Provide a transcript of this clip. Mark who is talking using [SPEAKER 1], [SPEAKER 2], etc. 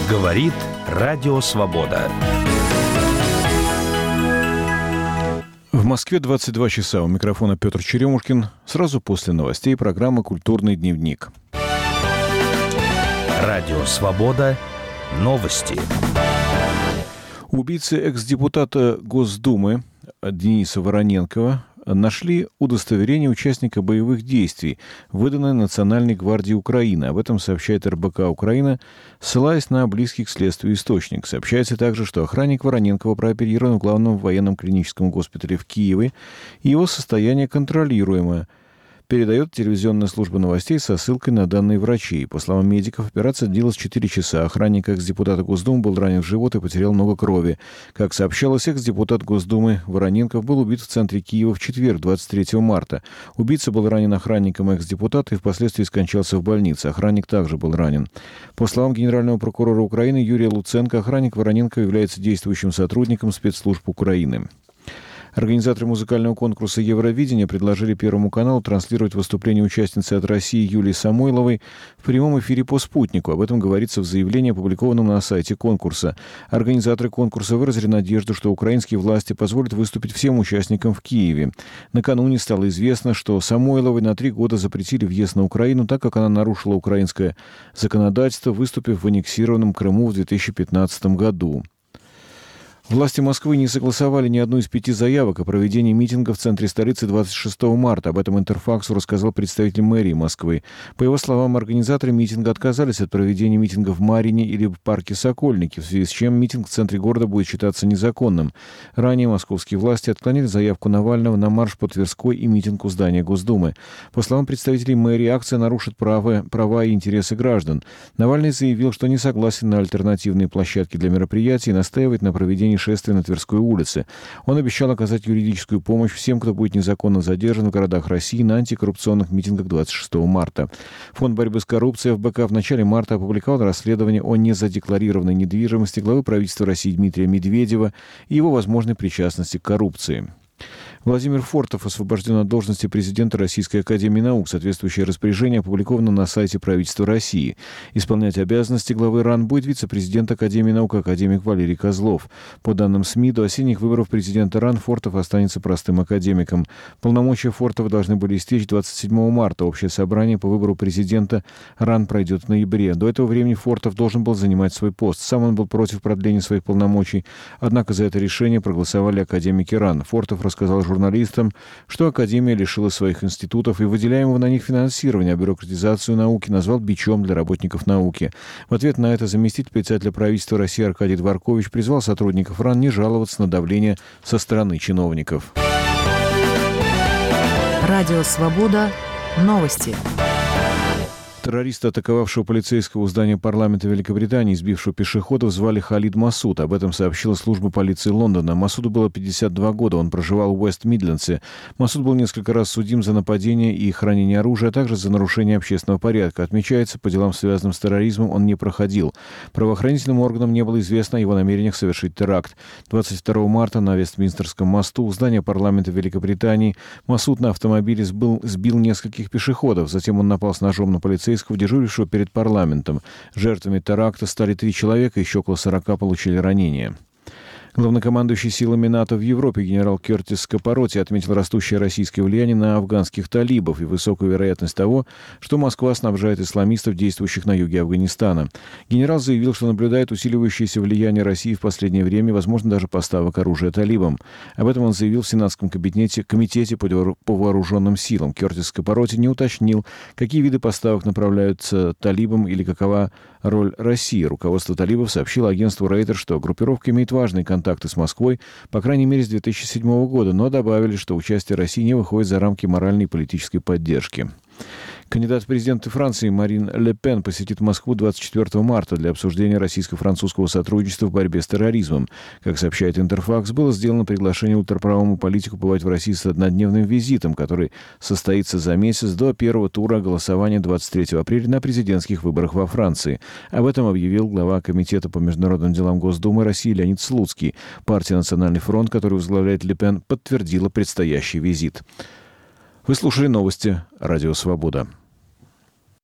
[SPEAKER 1] Говорит Радио Свобода.
[SPEAKER 2] В Москве 22 часа. У микрофона Петр Черемушкин. Сразу после новостей программа «Культурный дневник».
[SPEAKER 1] Радио Свобода. Новости.
[SPEAKER 2] Убийцы экс-депутата Госдумы Дениса Вороненкова нашли удостоверение участника боевых действий, выданное Национальной гвардией Украины. Об этом сообщает РБК «Украина», ссылаясь на близкий к следствию источник. Сообщается также, что охранник Вороненкова прооперирован в главном военном клиническом госпитале в Киеве, и его состояние контролируемое, передает телевизионная служба новостей со ссылкой на данные врачей. По словам медиков, операция длилась 4 часа. Охранник экс-депутата Госдумы был ранен в живот и потерял много крови. Как сообщалось, экс-депутат Госдумы Вороненков был убит в центре Киева в четверг, 23 марта. Убийца был ранен охранником экс-депутата и впоследствии скончался в больнице. Охранник также был ранен. По словам генерального прокурора Украины Юрия Луценко, охранник Вороненкова является действующим сотрудником спецслужб Украины. Организаторы музыкального конкурса «Евровидение» предложили Первому каналу транслировать выступление участницы от России Юлии Самойловой в прямом эфире по «Спутнику». Об этом говорится в заявлении, опубликованном на сайте конкурса. Организаторы конкурса выразили надежду, что украинские власти позволят выступить всем участникам в Киеве. Накануне стало известно, что Самойловой на 3 года запретили въезд на Украину, так как она нарушила украинское законодательство, выступив в аннексированном Крыму в 2015 году. Власти Москвы не согласовали ни одну из 5 заявок о проведении митинга в центре столицы 26 марта. Об этом Интерфаксу рассказал представитель мэрии Москвы. По его словам, организаторы митинга отказались от проведения митинга в Марине или в парке Сокольники, в связи с чем митинг в центре города будет считаться незаконным. Ранее московские власти отклонили заявку Навального на марш по Тверской и митинг у здания Госдумы. По словам представителей мэрии, акция нарушит права и интересы граждан. Навальный заявил, что не согласен на альтернативные площадки для мероприятий и настаивает на проведении шествия на Тверской улице. Он обещал оказать юридическую помощь всем, кто будет незаконно задержан в городах России на антикоррупционных митингах 26 марта. Фонд борьбы с коррупцией ФБК в начале марта опубликовал расследование о незадекларированной недвижимости главы правительства России Дмитрия Медведева и его возможной причастности к коррупции. Владимир Фортов освобожден от должности президента Российской академии наук. Соответствующее распоряжение опубликовано на сайте правительства России. Исполнять обязанности главы РАН будет вице-президент Академии наук академик Валерий Козлов. По данным СМИ, до осенних выборов президента РАН Фортов останется простым академиком. Полномочия Фортова должны были истечь 27 марта. Общее собрание по выбору президента РАН пройдет в ноябре. До этого времени Фортов должен был занимать свой пост. Сам он был против продления своих полномочий. Однако за это решение проголосовали академики РАН. Фортов рассказал журналистам, что Академия лишила своих институтов и выделяемого на них финансирования, а бюрократизацию науки назвал бичом для работников науки. В ответ на это заместитель председателя правительства России Аркадий Дворкович призвал сотрудников РАН не жаловаться на давление со стороны чиновников.
[SPEAKER 3] Радио «Свобода». Новости.
[SPEAKER 2] Террориста, атаковавшего полицейского у здания парламента Великобритании, избившего пешеходов, звали Халид Масуд. Об этом сообщила служба полиции Лондона. Масуду было 52 года. Он проживал в Уэст-Мидлендсе. Масуд был несколько раз судим за нападение и хранение оружия, а также за нарушение общественного порядка. Отмечается, по делам, связанным с терроризмом, он не проходил. Правоохранительным органам не было известно о его намерениях совершить теракт. 22 марта на Вестминстерском мосту у здания парламента Великобритании Масуд на автомобиле сбил нескольких пешеходов. Затем он напал с ножом на полицейского, дежурившего перед парламентом. Жертвами теракта стали 3 человека, еще около 40 получили ранения. Главнокомандующий силами НАТО в Европе генерал Кертис Капороти отметил растущее российское влияние на афганских талибов и высокую вероятность того, что Москва снабжает исламистов, действующих на юге Афганистана. Генерал заявил, что наблюдает усиливающееся влияние России в последнее время, возможно, даже поставок оружия талибам. Об этом он заявил в Сенатском комитете по вооруженным силам. Кертис Капороти не уточнил, какие виды поставок направляются талибам или какова роль России. Руководство талибов сообщило агентству Рейтер, что группировка имеет важные контакты с Москвой, по крайней мере, с 2007 года, но добавили, что участие России не выходит за рамки моральной и политической поддержки. Кандидат в президенты Франции Марин Ле Пен посетит Москву 24 марта для обсуждения российско-французского сотрудничества в борьбе с терроризмом. Как сообщает Интерфакс, было сделано приглашение ультраправому политику побывать в России с однодневным визитом, который состоится за месяц до первого тура голосования 23 апреля на президентских выборах во Франции. Об этом объявил глава Комитета по международным делам Госдумы России Леонид Слуцкий. Партия «Национальный фронт», которую возглавляет Ле Пен, подтвердила предстоящий визит. Вы слушали новости «Радио Свобода».